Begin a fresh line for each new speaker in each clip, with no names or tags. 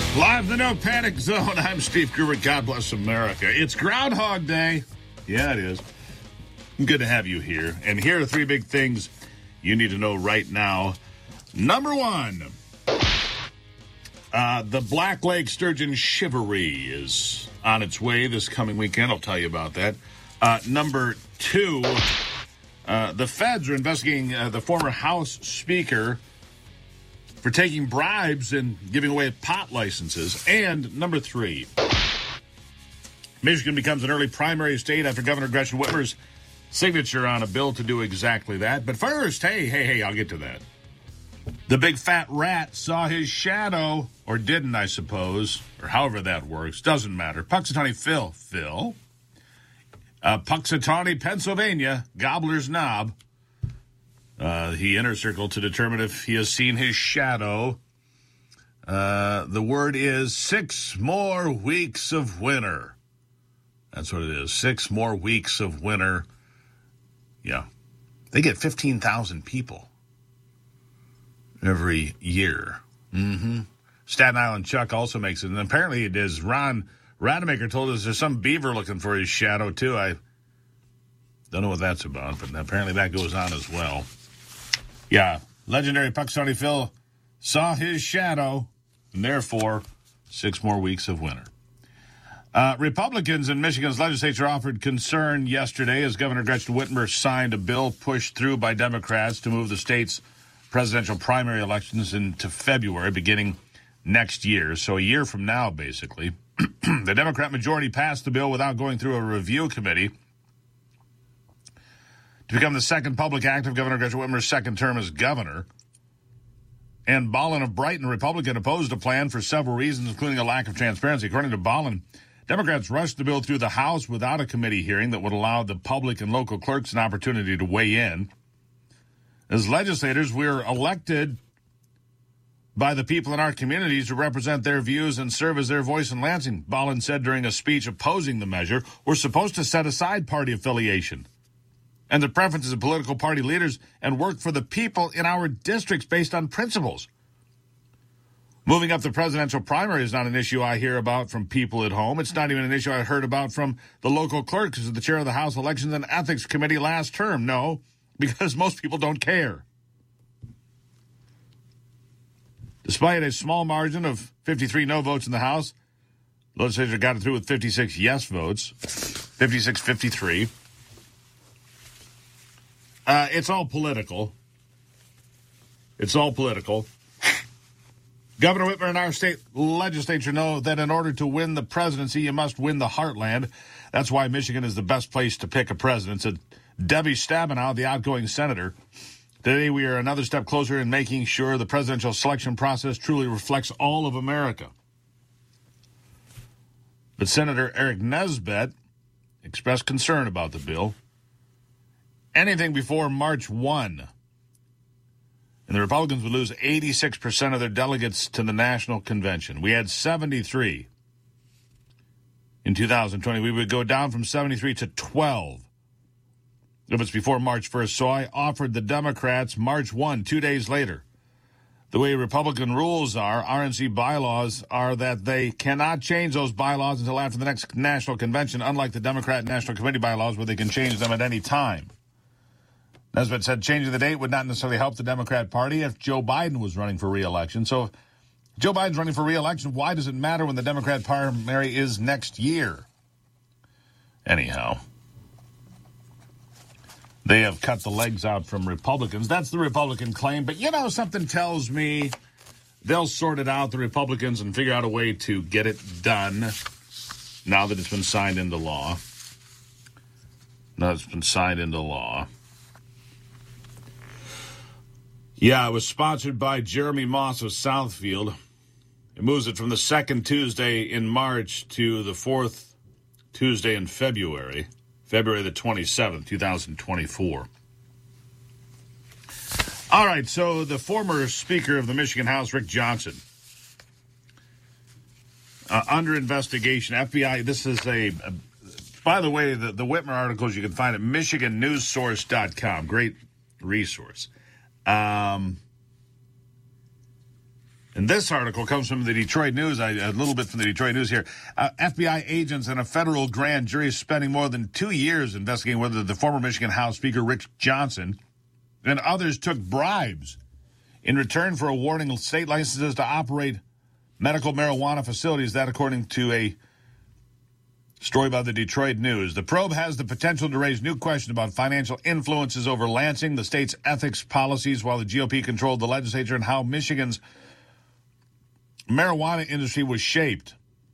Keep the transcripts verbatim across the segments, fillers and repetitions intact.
Live the No Panic Zone. I'm Steve Gruber. God bless America. It's Groundhog Day. Yeah, it is. Good to have you here. And here are three big things you need to know right now. Number one, uh, the Black Lake Sturgeon Shivaree is on its way this coming weekend. I'll tell you about that. Uh, number two, uh, the feds are investigating uh, the former House Speaker for taking bribes and giving away pot licenses. And number three, Michigan becomes an early primary state after Governor Gretchen Whitmer's signature on a bill to do exactly that. But first, hey, hey, hey, I'll get to that. The big fat rat saw his shadow, or didn't, I suppose, or however that works. Doesn't matter. Punxsutawney Phil, Phil, uh, Punxsutawney, Pennsylvania, Gobbler's Knob. Uh, he inner circled to determine if he has seen his shadow. Uh, the word is six more weeks of winter. That's what it is. Six more weeks of winter. Yeah. They get fifteen thousand people every year. Mm-hmm. Staten Island Chuck also makes it. And apparently it is. Ron Rademacher told us there's some beaver looking for his shadow, too. I don't know what that's about, but apparently that goes on as well. Yeah, legendary Punxsutawney Phil saw his shadow, and therefore, six more weeks of winter. Uh, Republicans in Michigan's legislature offered concern yesterday as Governor Gretchen Whitmer signed a bill pushed through by Democrats to move the state's presidential primary elections into February, beginning next year. So a year from now, basically. The Democrat majority passed the bill without going through a review committee to become the second public act of Governor Gretchen Whitmer's second term as governor. And Ballin of Brighton, Republican, opposed the plan for several reasons, including a lack of transparency. According to Ballin, Democrats rushed the bill through the House without a committee hearing that would allow the public and local clerks an opportunity to weigh in. As legislators, we're elected by the people in our communities to represent their views and serve as their voice in Lansing, Ballin said during a speech opposing the measure. We're supposed to set aside party affiliation and the preferences of political party leaders and work for the people in our districts based on principles. Moving up the presidential primary is not an issue I hear about from people at home. It's not even an issue I heard about from the local clerk who's the chair of the House Elections and Ethics Committee last term. No, because most people don't care. Despite a small margin of fifty-three no votes in the House, the legislature got it through with fifty-six yes votes, fifty-six fifty-three. Uh, it's all political. It's all political. Governor Whitmer and our state legislature know that in order to win the presidency, you must win the heartland. That's why Michigan is the best place to pick a president, said Debbie Stabenow, the outgoing senator. Today, we are another step closer in making sure the presidential selection process truly reflects all of America. But Senator Eric Nesbitt expressed concern about the bill. Anything before March first, and the Republicans would lose eighty-six percent of their delegates to the national convention. We had seventy-three in two thousand twenty. We would go down from seventy-three to twelve if it's before March first. So I offered the Democrats March first, two days later. The way Republican rules are, R N C bylaws are that they cannot change those bylaws until after the next national convention, unlike the Democrat National Committee bylaws where they can change them at any time. Nesbitt said changing the date would not necessarily help the Democrat Party if Joe Biden was running for re-election. So if Joe Biden's running for re-election, why does it matter when the Democrat primary is next year? Anyhow, they have cut the legs out from Republicans. That's the Republican claim. But, you know, something tells me they'll sort it out, the Republicans, and figure out a way to get it done now that it's been signed into law. Now it's been signed into law. Yeah, it was sponsored by Jeremy Moss of Southfield. It moves it from the second Tuesday in March to the fourth Tuesday in February, February the twenty-seventh, twenty twenty-four. All right, so the former Speaker of the Michigan House, Rick Johnson, uh, under investigation. F B I, this is a, a by the way, the, the Whitmer articles you can find at Michigan News Source dot com. Great resource. Um, And this article comes from the Detroit News, I, a little bit from the Detroit News here. Uh, F B I agents and a federal grand jury spending more than two years investigating whether the former Michigan House Speaker Rick Johnson and others took bribes in return for awarding state licenses to operate medical marijuana facilities. That, according to a story by the Detroit News. The probe has the potential to raise new questions about financial influences over Lansing, the state's ethics policies while the G O P controlled the legislature, and how Michigan's marijuana industry was shaped.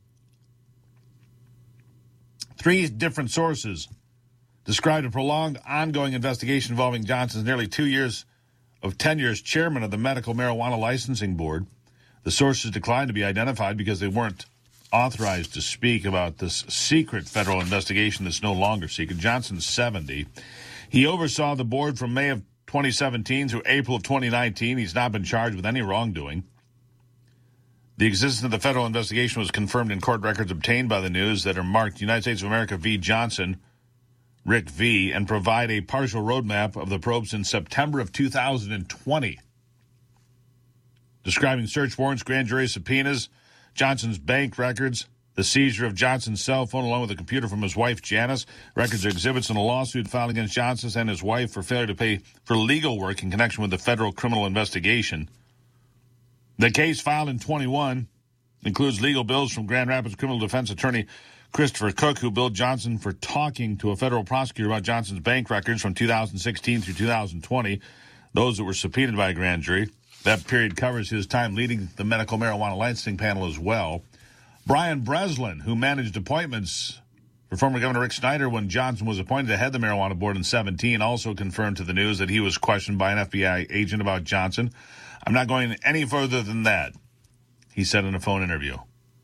Three different sources described a prolonged, ongoing investigation involving Johnson's nearly two years of tenure as chairman of the Medical Marijuana Licensing Board. The sources declined to be identified because they weren't authorized to speak about this secret federal investigation that's no longer secret. Johnson's seventy. He oversaw the board from May of twenty seventeen through April of twenty nineteen. He's not been charged with any wrongdoing. The existence of the federal investigation was confirmed in court records obtained by the News that are marked United States of America v. Johnson, Rick V., and provide a partial roadmap of the probe since September of two thousand twenty. Describing search warrants, grand jury subpoenas, Johnson's bank records, the seizure of Johnson's cell phone along with a computer from his wife, Janice, records or exhibits in a lawsuit filed against Johnson and his wife for failure to pay for legal work in connection with the federal criminal investigation. The case filed in twenty-one includes legal bills from Grand Rapids criminal defense attorney Christopher Cook, who billed Johnson for talking to a federal prosecutor about Johnson's bank records from two thousand sixteen through two thousand twenty, those that were subpoenaed by a grand jury. That period covers his time leading the medical marijuana licensing panel as well. Brian Breslin, who managed appointments for former Governor Rick Snyder when Johnson was appointed to head the marijuana board in seventeen, also confirmed to the News that he was questioned by an F B I agent about Johnson. I'm not going any further than that, he said in a phone interview.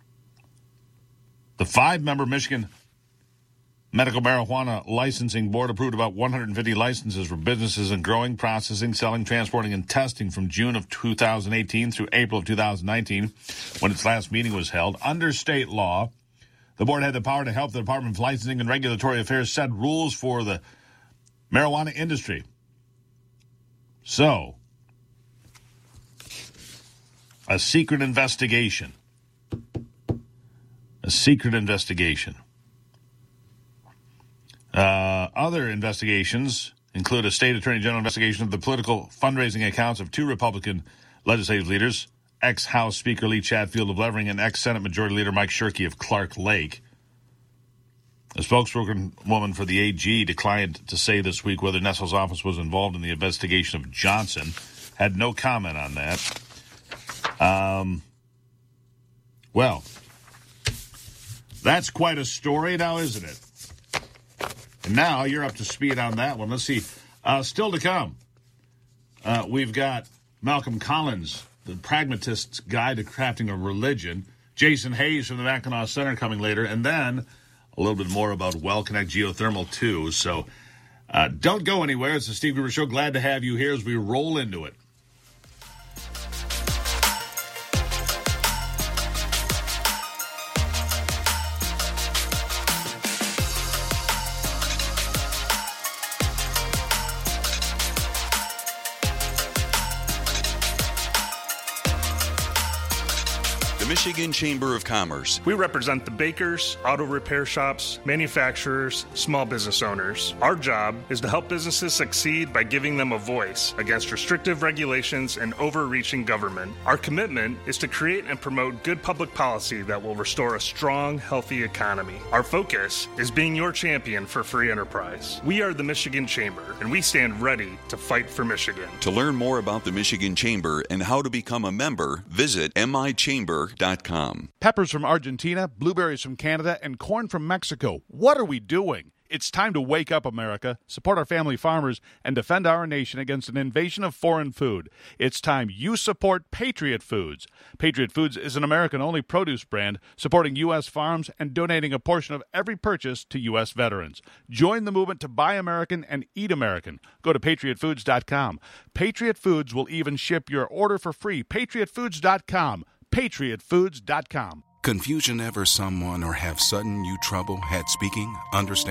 The five-member Michigan Medical Marijuana Licensing Board approved about one hundred fifty licenses for businesses in growing, processing, selling, transporting, and testing from June of two thousand eighteen through April of two thousand nineteen, when its last meeting was held. Under state law, the board had the power to help the Department of Licensing and Regulatory Affairs set rules for the marijuana industry. So, a secret investigation. A secret investigation. Uh, other investigations include a state attorney general investigation of the political fundraising accounts of two Republican legislative leaders, ex-House Speaker Lee Chatfield of Levering and ex-Senate Majority Leader Mike Shirkey of Clark Lake. A spokeswoman for the A G declined to say this week whether Nestle's office was involved in the investigation of Johnson. Had no comment on that. Um, well, that's quite a story now, isn't it? And now you're up to speed on that one. Let's see. Uh, still to come, uh, we've got Malcolm Collins, the Pragmatist's Guide to Crafting a Religion. Jason Hayes from the Mackinac Center coming later. And then a little bit more about WellConnect Geothermal, too. So uh, don't go anywhere. It's the Steve Gruber Show. Glad to have you here as we roll into it.
Michigan Chamber of Commerce.
We represent the bakers, auto repair shops, manufacturers, small business owners. Our job is to help businesses succeed by giving them a voice against restrictive regulations and overreaching government. Our commitment is to create and promote good public policy that will restore a strong, healthy economy. Our focus is being your champion for free enterprise. We are the Michigan Chamber, and we stand ready to fight for Michigan.
To learn more about the Michigan Chamber and how to become a member, visit m i chamber dot com.
Peppers from Argentina, blueberries from Canada, and corn from Mexico. What are we doing? It's time to wake up, America, support our family farmers, and defend our nation against an invasion of foreign food. It's time you support Patriot Foods. Patriot Foods is an American-only produce brand supporting U S farms and donating a portion of every purchase to U S veterans. Join the movement to buy American and eat American. Go to patriot foods dot com. Patriot Foods will even ship your order for free. patriot foods dot com. patriot foods dot com.
Confusion ever someone or have sudden you trouble had speaking,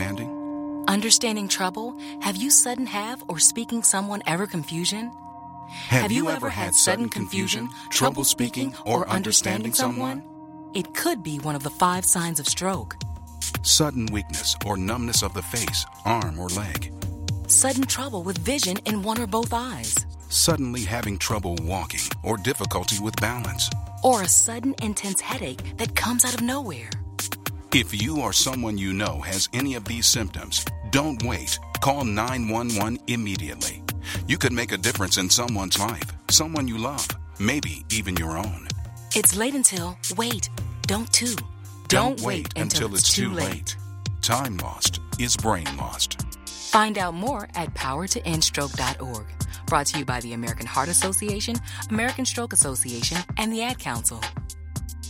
understanding?
Understanding trouble? Have you sudden have or speaking someone ever confusion?
Have you ever had sudden confusion, trouble speaking, or understanding someone?
It could be one of the five signs of stroke.
Sudden weakness or numbness of the face, arm, or leg.
Sudden trouble with vision in one or both eyes.
Suddenly having trouble walking or difficulty with balance.
Or a sudden intense headache that comes out of nowhere.
If you or someone you know has any of these symptoms, don't wait. Call nine one one immediately. You could make a difference in someone's life, someone you love, maybe even your own.
It's late until, wait, don't too.
Don't, don't wait until, until it's too late. late. Time lost is brain lost.
Find out more at power to end stroke dot org. Brought to you by the American Heart Association, American Stroke Association, and the Ad Council.